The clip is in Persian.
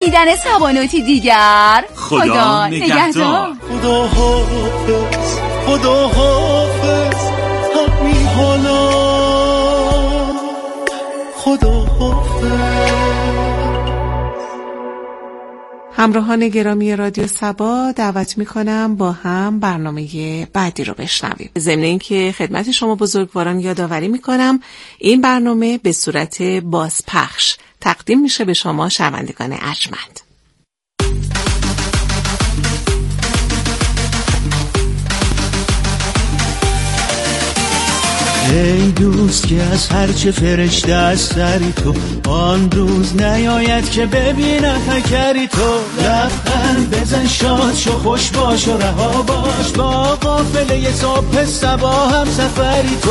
رسیدن صبانوتی دیگر. خدا نگهدار. خدا حافظ، خدا حافظ، همین حالا خدا حافظ. همراهان گرامی رادیو صبا، دعوت میکنم با هم برنامه بعدی رو بشنویم. ضمن اینکه خدمت شما بزرگواران یادآوری میکنم این برنامه به صورت بازپخش تقدیم میشه به شما شنوندگان ارجمند. ای دوست که از هرچه فرشته از سری تو، آن روز نیاید که ببینم نکری تو. لبخند بزن، شاد شو، خوش باش و رها باش، با قافله صبح صبا هم سفری تو.